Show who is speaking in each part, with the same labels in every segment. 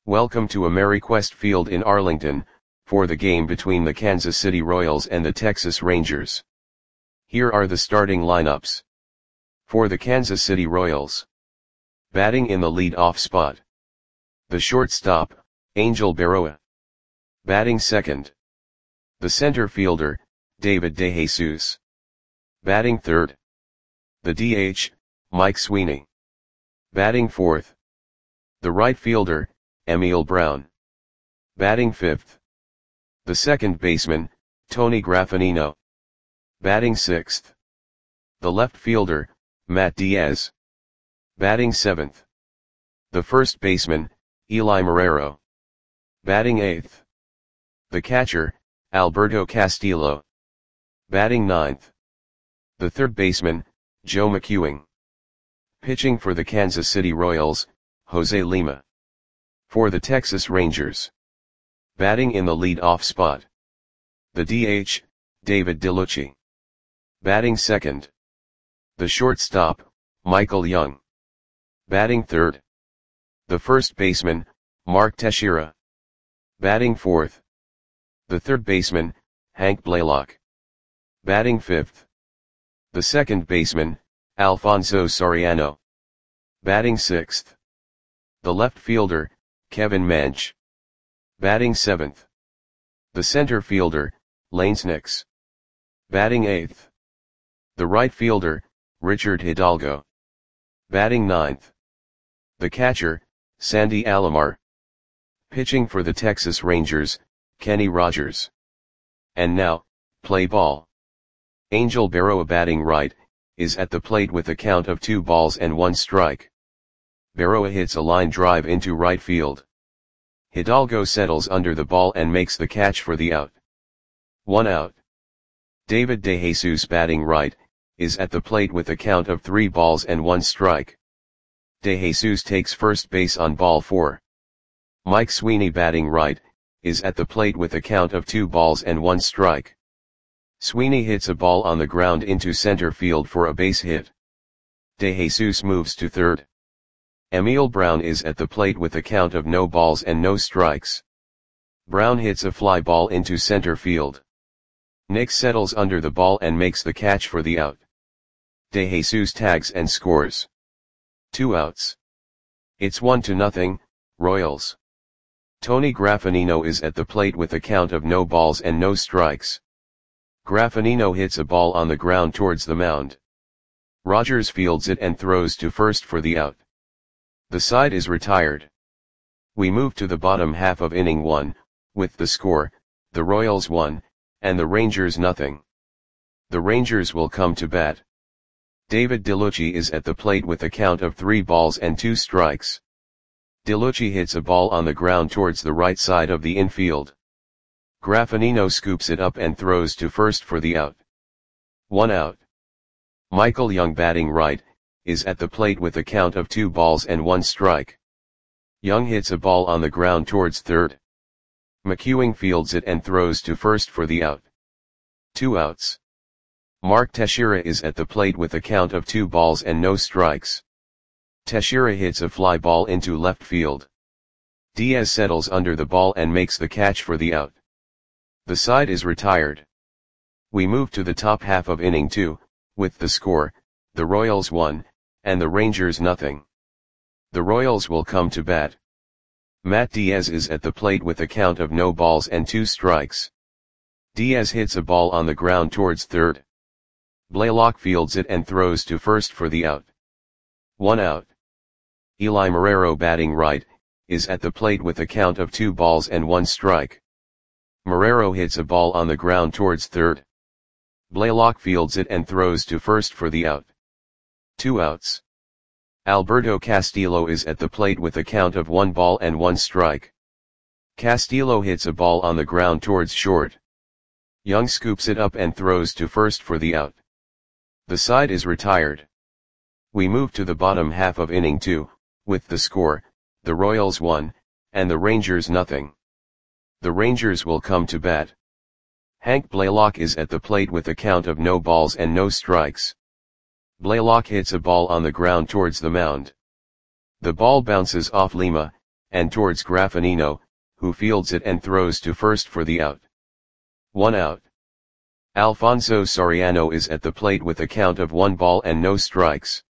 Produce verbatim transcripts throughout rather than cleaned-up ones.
Speaker 1: Welcome to AmeriQuest Field in Arlington, for the game between the Kansas City Royals and the Texas Rangers. Here are the starting lineups. For the Kansas City Royals. Batting in the lead-off spot. The shortstop, Angel Berroa. Batting second. The center fielder, David DeJesus. Batting third. The D H, Mike Sweeney. Batting fourth. The right fielder, Emil Brown. Batting fifth. The second baseman, Tony Graffagnino. Batting sixth. The left fielder, Matt Diaz. Batting seventh. The first baseman, Eli Marrero. Batting eighth. The catcher, Alberto Castillo. Batting ninth. The third baseman, Joe McEwing. Pitching for the Kansas City Royals, Jose Lima. For the Texas Rangers. Batting in the lead-off spot. The D H, David DeLucci. Batting second. The shortstop, Michael Young. Batting third. The first baseman, Mark Teixeira. Batting fourth. The third baseman, Hank Blaylock. Batting fifth. The second baseman, Alfonso Soriano. Batting sixth. The left fielder, Kevin Manch. Batting seventh. The center fielder, Lance Nix. Batting eighth. The right fielder, Richard Hidalgo. Batting ninth. The catcher, Sandy Alomar. Pitching for the Texas Rangers, Kenny Rogers. And now, play ball. Angel Berroa batting right, is at the plate with a count of two balls and one strike. Berroa hits a line drive into right field. Hidalgo settles under the ball and makes the catch for the out. One out. David DeJesus batting right, is at the plate with a count of three balls and one strike. DeJesus takes first base on ball four. Mike Sweeney batting right, is at the plate with a count of two balls and one strike. Sweeney hits a ball on the ground into center field for a base hit. DeJesus moves to third. Emil Brown is at the plate with a count of no balls and no strikes. Brown hits a fly ball into center field. Nix settles under the ball and makes the catch for the out. DeJesus tags and scores. Two outs. It's one to nothing, Royals. Tony Graffagnino is at the plate with a count of no balls and no strikes. Graffagnino hits a ball on the ground towards the mound. Rogers fields it and throws to first for the out. The side is retired. We move to the bottom half of inning one, with the score, the Royals one, and the Rangers nothing. The Rangers will come to bat. David DeLucci is at the plate with a count of three balls and two strikes. DeLucci hits a ball on the ground towards the right side of the infield. Graffagnino scoops it up and throws to first for the out. One out. Michael Young batting right, is at the plate with a count of two balls and one strike. Young hits a ball on the ground towards third. McEwing fields it and throws to first for the out. Two outs. Mark Teixeira is at the plate with a count of two balls and no strikes. Teixeira hits a fly ball into left field. Diaz settles under the ball and makes the catch for the out. The side is retired. We move to the top half of inning two, with the score, the Royals one, and the Rangers nothing. The Royals will come to bat. Matt Diaz is at the plate with a count of no balls and two strikes. Diaz hits a ball on the ground towards third. Blaylock fields it and throws to first for the out. One out. Eli Marrero batting right, is at the plate with a count of two balls and one strike. Marrero hits a ball on the ground towards third. Blaylock fields it and throws to first for the out. Two outs. Alberto Castillo is at the plate with a count of one ball and one strike. Castillo hits a ball on the ground towards short. Young scoops it up and throws to first for the out. The side is retired. We move to the bottom half of inning two, with the score, the Royals one, and the Rangers nothing. The Rangers will come to bat. Hank Blaylock is at the plate with a count of no balls and no strikes. Blaylock hits a ball on the ground towards the mound. The ball bounces off Lima, and towards Graffinino, who fields it and throws to first for the out. One out. Alfonso Soriano is at the plate with a count of one ball and no strikes.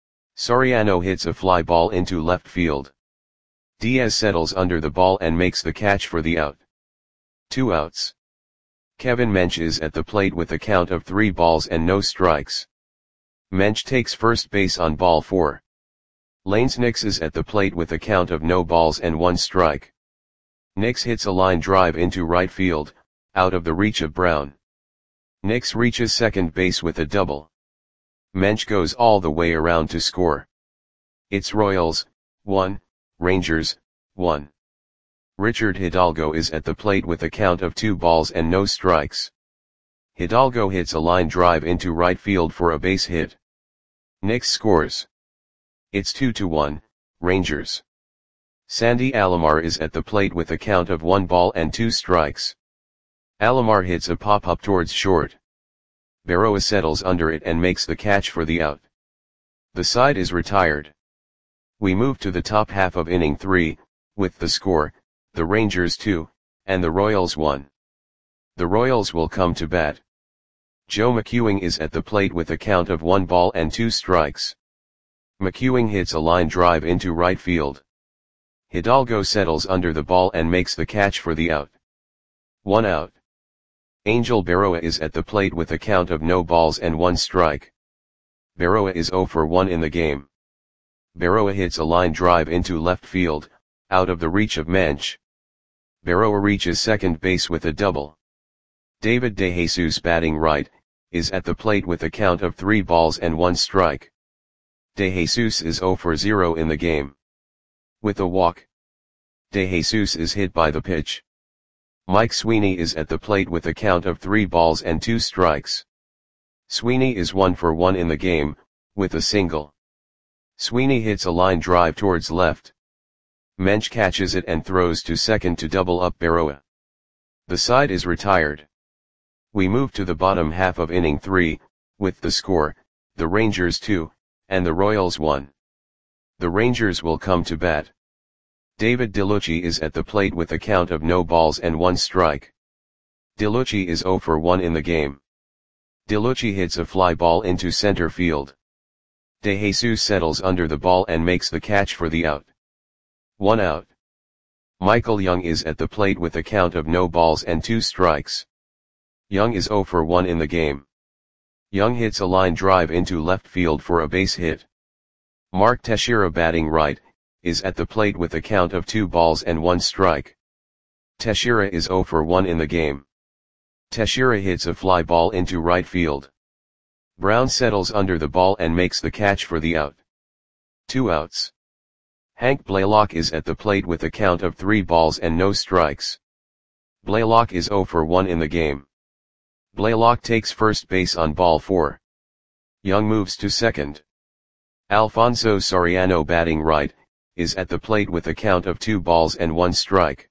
Speaker 1: Soriano hits a fly ball into left field. Diaz settles under the ball and makes the catch for the out. Two outs. Kevin Mench is at the plate with a count of three balls and no strikes. Mench takes first base on ball four. Lanes Nix is at the plate with a count of no balls and one strike. Nix hits a line drive into right field, out of the reach of Brown. Nix reaches second base with a double. Mench goes all the way around to score. It's Royals, one, Rangers, one. Richard Hidalgo is at the plate with a count of two balls and no strikes. Hidalgo hits a line drive into right field for a base hit. Nix scores. It's two to one, Rangers. Sandy Alomar is at the plate with a count of one ball and two strikes. Alomar hits a pop-up towards short. Berroa settles under it and makes the catch for the out. The side is retired. We move to the top half of inning three, with the score, the Rangers two, and the Royals one. The Royals will come to bat. Joe McEwing is at the plate with a count of one ball and two strikes. McEwing hits a line drive into right field. Hidalgo settles under the ball and makes the catch for the out. One out. Angel Berroa is at the plate with a count of no balls and one strike. Berroa is zero for one in the game. Berroa hits a line drive into left field, out of the reach of Mench. Berroa reaches second base with a double. David DeJesus, batting right, is at the plate with a count of three balls and one strike. DeJesus is zero for zero in the game. With a walk. DeJesus is hit by the pitch. Mike Sweeney is at the plate with a count of three balls and two strikes. Sweeney is one for one in the game, with a single. Sweeney hits a line drive towards left. Mench catches it and throws to second to double up Berroa. The side is retired. We move to the bottom half of inning three, with the score, the Rangers two, and the Royals one. The Rangers will come to bat. David DeLucci is at the plate with a count of no balls and one strike. DeLucci is zero for one in the game. DeLucci hits a fly ball into center field. DeJesus settles under the ball and makes the catch for the out. One out. Michael Young is at the plate with a count of no balls and two strikes. Young is zero for one in the game. Young hits a line drive into left field for a base hit. Mark Teixeira, batting right, is at the plate with a count of two balls and one strike. Teixeira is zero for one in the game. Teixeira hits a fly ball into right field. Brown settles under the ball and makes the catch for the out. Two outs. Hank Blaylock is at the plate with a count of three balls and no strikes. Blaylock is zero for one in the game. Blaylock takes first base on ball four. Young moves to second. Alfonso Soriano, batting right, is at the plate with a count of two balls and one strike.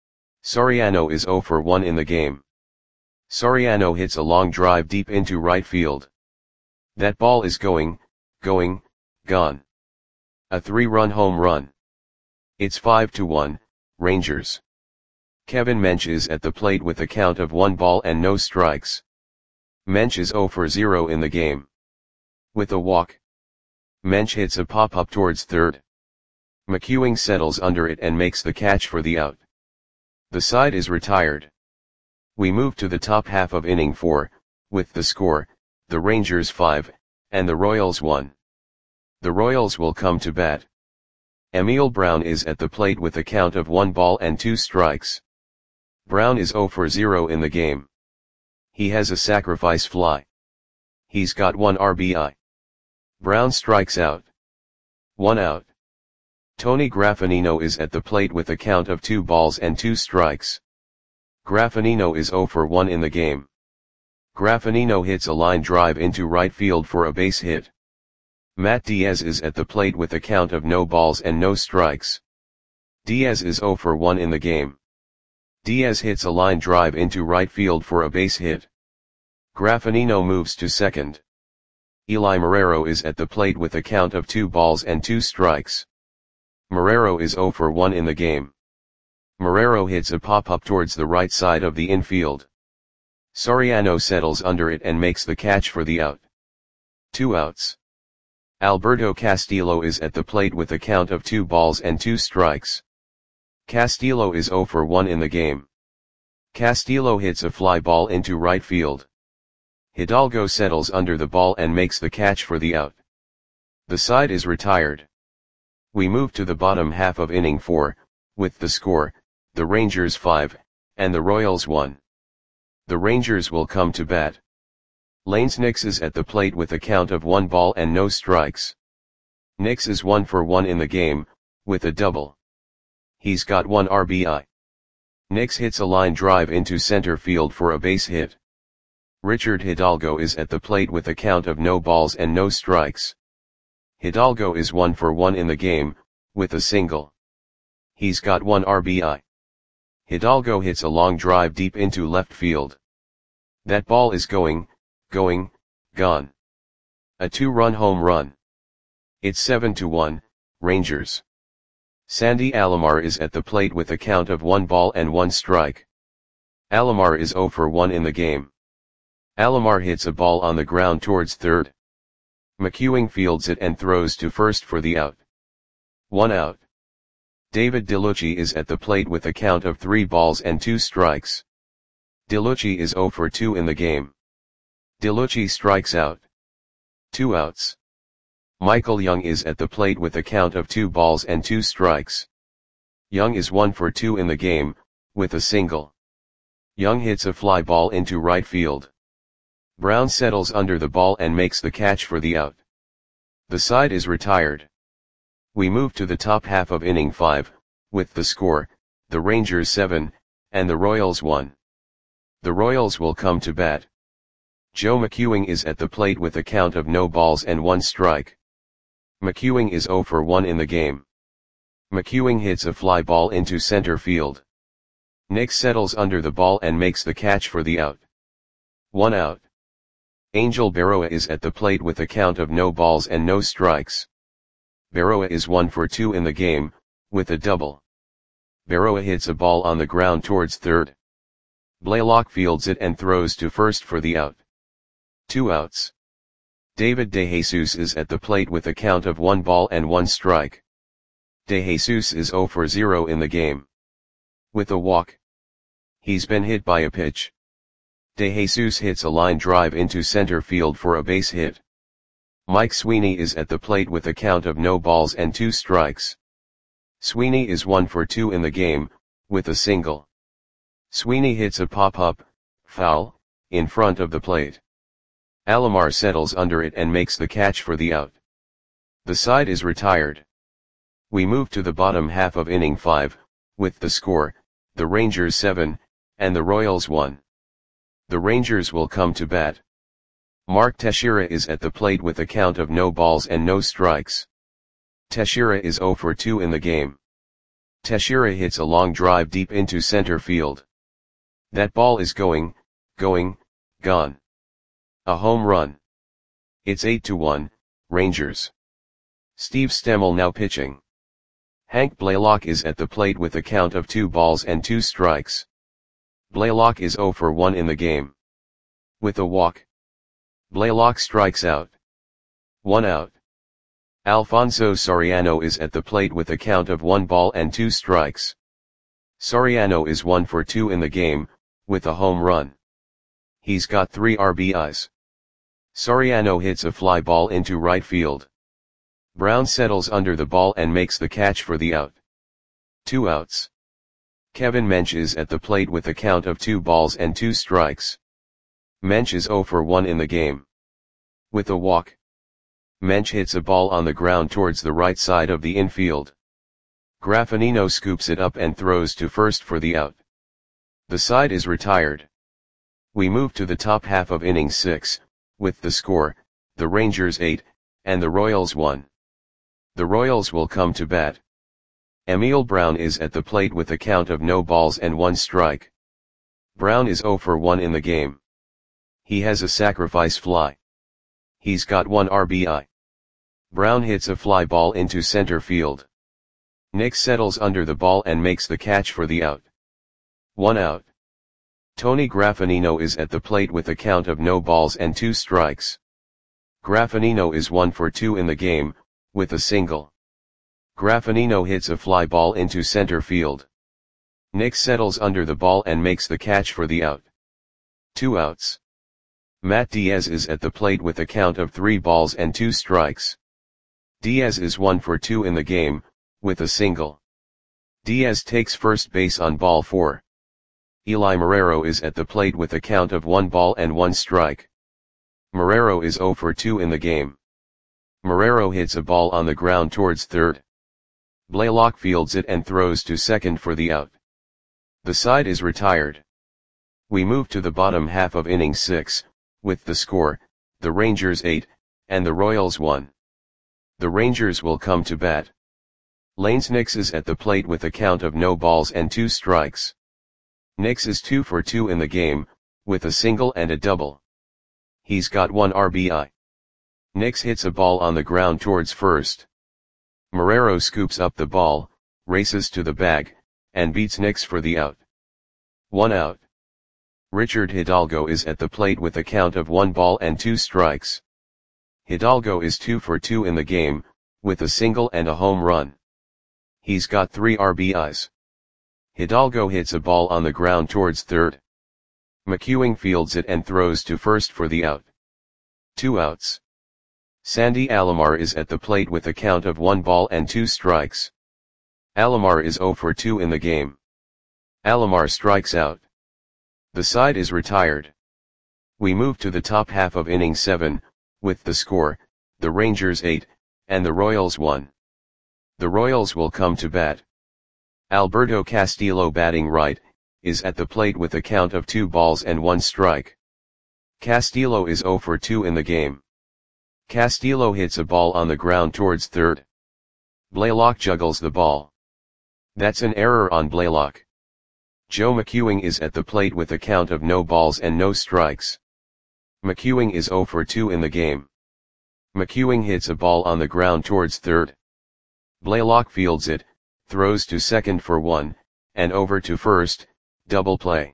Speaker 1: Soriano is zero for one in the game. Soriano hits a long drive deep into right field. That ball is going, going, gone. A three-run home run. It's five to one, Rangers. Kevin Mench is at the plate with a count of one ball and no strikes. Mench is zero for zero in the game. With a walk. Mench hits a pop-up towards third. McEwing settles under it and makes the catch for the out. The side is retired. We move to the top half of inning four, with the score, the Rangers five, and the Royals one. The Royals will come to bat. Emil Brown is at the plate with a count of one ball and two strikes. Brown is zero for zero in the game. He has a sacrifice fly. He's got one R B I. Brown strikes out. One out. Tony Graffinino is at the plate with a count of two balls and two strikes. Graffinino is zero for one in the game. Graffinino hits a line drive into right field for a base hit. Matt Diaz is at the plate with a count of no balls and no strikes. Diaz is zero for one in the game. Diaz hits a line drive into right field for a base hit. Graffinino moves to second. Eli Marrero is at the plate with a count of two balls and two strikes. Marrero is zero for one in the game. Marrero hits a pop-up towards the right side of the infield. Soriano settles under it and makes the catch for the out. Two outs. Alberto Castillo is at the plate with a count of two balls and two strikes. Castillo is zero for one in the game. Castillo hits a fly ball into right field. Hidalgo settles under the ball and makes the catch for the out. The side is retired. We move to the bottom half of inning four, with the score, the Rangers five, and the Royals one. The Rangers will come to bat. Lanes Nix is at the plate with a count of one ball and no strikes. Nix is one for one in the game, with a double. He's got one R B I. Nix hits a line drive into center field for a base hit. Richard Hidalgo is at the plate with a count of no balls and no strikes. Hidalgo is one for one in the game, with a single. He's got one R B I. Hidalgo hits a long drive deep into left field. That ball is going, going, gone. A two-run home run. It's seven to one, Rangers. Sandy Alomar is at the plate with a count of one ball and one strike. Alomar is zero for one in the game. Alomar hits a ball on the ground towards third. McEwing fields it and throws to first for the out. One out. David DeLucci is at the plate with a count of three balls and two strikes. DeLucci is zero for two in the game. DeLucci strikes out. Two outs. Michael Young is at the plate with a count of two balls and two strikes. Young is one for two in the game, with a single. Young hits a fly ball into right field. Brown settles under the ball and makes the catch for the out. The side is retired. We move to the top half of inning five, with the score, the Rangers seven, and the Royals one. The Royals will come to bat. Joe McEwing is at the plate with a count of no balls and one strike. McEwing is zero for one in the game. McEwing hits a fly ball into center field. Nix settles under the ball and makes the catch for the out. One out. Angel Berroa is at the plate with a count of no balls and no strikes. Berroa is one for two in the game, with a double. Berroa hits a ball on the ground towards third. Blaylock fields it and throws to first for the out. Two outs. David DeJesus is at the plate with a count of one ball and one strike. DeJesus is zero for zero in the game. With a walk. He's been hit by a pitch. DeJesus hits a line drive into center field for a base hit. Mike Sweeney is at the plate with a count of no balls and two strikes. Sweeney is one for two in the game, with a single. Sweeney hits a pop-up, foul, in front of the plate. Alomar settles under it and makes the catch for the out. The side is retired. We move to the bottom half of inning five, with the score, the Rangers seven, and the Royals one. The Rangers will come to bat. Mark Teixeira is at the plate with a count of no balls and no strikes. Teixeira is zero for two in the game. Teixeira hits a long drive deep into center field. That ball is going, going, gone. A home run. It's eight to one, Rangers. Steve Stemmel now pitching. Hank Blaylock is at the plate with a count of two balls and two strikes. Blaylock is zero for one in the game. With a walk. Blaylock strikes out. One out. Alfonso Soriano is at the plate with a count of one ball and two strikes. Soriano is one for two in the game, with a home run. He's got three R B Is. Soriano hits a fly ball into right field. Brown settles under the ball and makes the catch for the out. Two outs. Kevin Mench is at the plate with a count of two balls and two strikes. Mench is zero for one in the game. With a walk. Mench hits a ball on the ground towards the right side of the infield. Graffinino scoops it up and throws to first for the out. The side is retired. We move to the top half of inning six, with the score, the Rangers eight, and the Royals one. The Royals will come to bat. Emil Brown is at the plate with a count of no balls and one strike. Brown is zero for one in the game. He has a sacrifice fly. He's got one R B I. Brown hits a fly ball into center field. Nick settles under the ball and makes the catch for the out. One out. Tony Graffagnino is at the plate with a count of no balls and two strikes. Graffagnino is one for two in the game, with a single. Graffagnino hits a fly ball into center field. Nick settles under the ball and makes the catch for the out. Two outs. Matt Diaz is at the plate with a count of three balls and two strikes. Diaz is one for two in the game, with a single. Diaz takes first base on ball four. Eli Marrero is at the plate with a count of one ball and one strike. Marrero is zero for two in the game. Marrero hits a ball on the ground towards third. Blaylock fields it and throws to second for the out. The side is retired. We move to the bottom half of inning six, with the score, the Rangers eight, and the Royals one. The Rangers will come to bat. Lanes Nix is at the plate with a count of no balls and two strikes. Nix is two for two in the game, with a single and a double. He's got one R B I. Nix hits a ball on the ground towards first. Marrero scoops up the ball, races to the bag, and beats Nix for the out. One out. Richard Hidalgo is at the plate with a count of one ball and two strikes. Hidalgo is two for two in the game, with a single and a home run. He's got three R B Is. Hidalgo hits a ball on the ground towards third. McEwing fields it and throws to first for the out. Two outs. Sandy Alomar is at the plate with a count of one ball and two strikes. Alomar is zero for two in the game. Alomar strikes out. The side is retired. We move to the top half of inning seven, with the score, the Rangers eight, and the Royals one. The Royals will come to bat. Alberto Castillo, batting right, is at the plate with a count of two balls and one strike. Castillo is zero for two in the game. Castillo hits a ball on the ground towards third. Blaylock juggles the ball. That's an error on Blaylock. Joe McEwing is at the plate with a count of no balls and no strikes. McEwing is zero for two in the game. McEwing hits a ball on the ground towards third. Blaylock fields it, throws to second for one, and over to first, double play.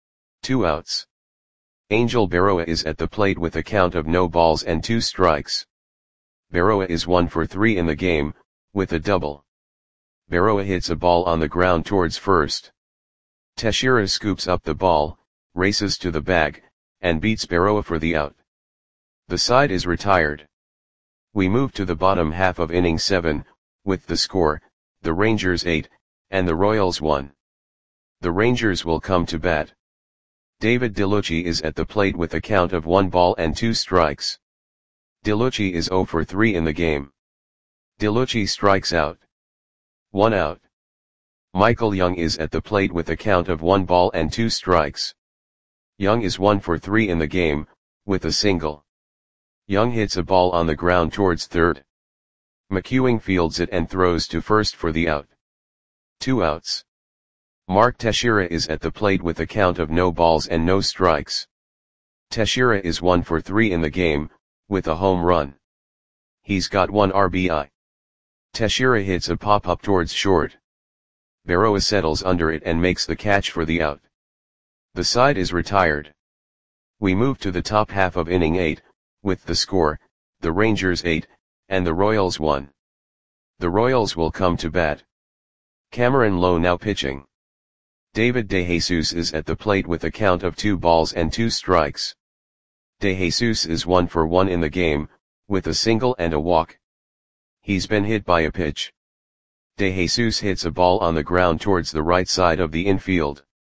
Speaker 1: Two outs. Angel Berroa is at the plate with a count of no balls and two strikes. Berroa is one for three in the game, with a double. Berroa hits a ball on the ground towards first. Teixeira scoops up the ball, races to the bag, and beats Berroa for the out. The side is retired. We move to the bottom half of inning seven, with the score, the Rangers eight, and the Royals one. The Rangers will come to bat. David DeLucci is at the plate with a count of one ball and two strikes. DeLucci is zero for three in the game. DeLucci strikes out. One out. Michael Young is at the plate with a count of one ball and two strikes. Young is one for three in the game, with a single. Young hits a ball on the ground towards third. McEwing fields it and throws to first for the out. Two outs. Mark Teixeira is at the plate with a count of no balls and no strikes. Teixeira is one for three in the game, with a home run. He's got one R B I. Teixeira hits a pop-up towards short. Berroa settles under it and makes the catch for the out. The side is retired. We move to the top half of inning eight, with the score, the Rangers eight, and the Royals one. The Royals will come to bat. Cameron Lowe now pitching. David DeJesus is at the plate with a count of two balls and two strikes. DeJesus is one for one in the game, with a single and a walk. He's been hit by a pitch. DeJesus hits a ball on the ground towards the right side of the infield.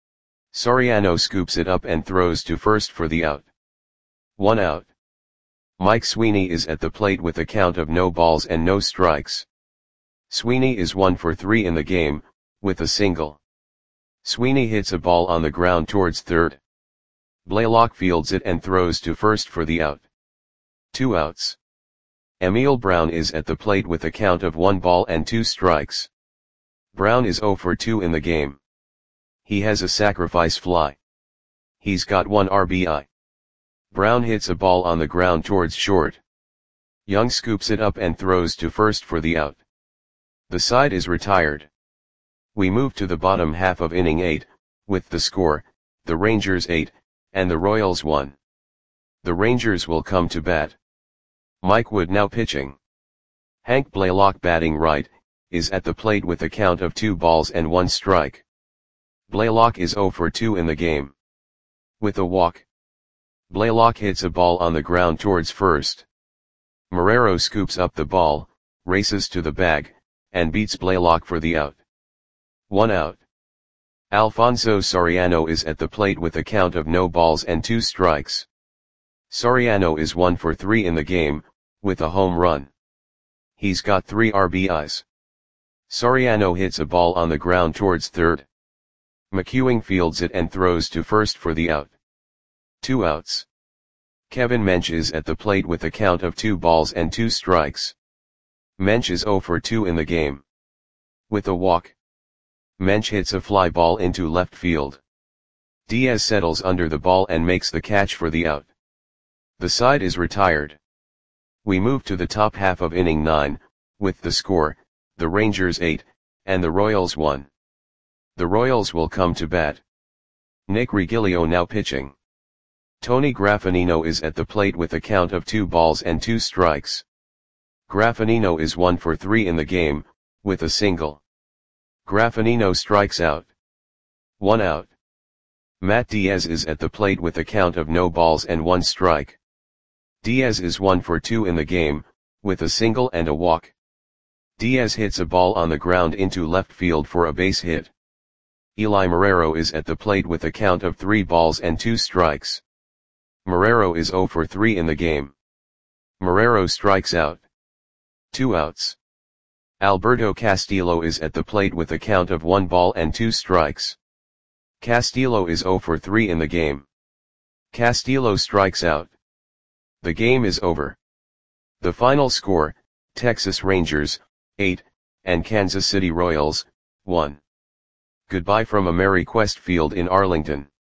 Speaker 1: Soriano scoops it up and throws to first for the out. One out. Mike Sweeney is at the plate with a count of no balls and no strikes. Sweeney is one for three in the game, with a single. Sweeney hits a ball on the ground towards third. Blaylock fields it and throws to first for the out. Two outs. Emil Brown is at the plate with a count of one ball and two strikes. Brown is zero for two in the game. He has a sacrifice fly. He's got one R B I. Brown hits a ball on the ground towards short. Young scoops it up and throws to first for the out. The side is retired. We move to the bottom half of inning eight, with the score, the Rangers eight, and the Royals one. The Rangers will come to bat. Mike Wood now pitching. Hank Blaylock batting right, is at the plate with a count of two balls and one strike. Blaylock is oh for two in the game. With a walk. Blaylock hits a ball on the ground towards first. Marrero scoops up the ball, races to the bag, and beats Blaylock for the out. One out. Alfonso Soriano is at the plate with a count of no balls and two strikes. Soriano is one for three in the game, with a home run. He's got three R B Is. Soriano hits a ball on the ground towards third. McEwing fields it and throws to first for the out. Two outs. Kevin Mench is at the plate with a count of two balls and two strikes. Mench is oh for two in the game. With a walk. Mench hits a fly ball into left field. Diaz settles under the ball and makes the catch for the out. The side is retired. We move to the top half of inning nine, with the score, the Rangers eight, and the Royals one. The Royals will come to bat. Nick Regilio now pitching. Tony Graffinino is at the plate with a count of two balls and two strikes. Graffinino is one for three in the game, with a single. Graffinino strikes out. One out. Matt Diaz is at the plate with a count of no balls and one strike. Diaz is one for two in the game, with a single and a walk. Diaz hits a ball on the ground into left field for a base hit. Eli Marrero is at the plate with a count of three balls and two strikes. Marrero is oh for three in the game. Marrero strikes out. Two outs. Alberto Castillo is at the plate with a count of one ball and two strikes. Castillo is oh for three in the game. Castillo strikes out. The game is over. The final score, Texas Rangers, eight, and Kansas City Royals, one. Goodbye from AmeriQuest Field in Arlington.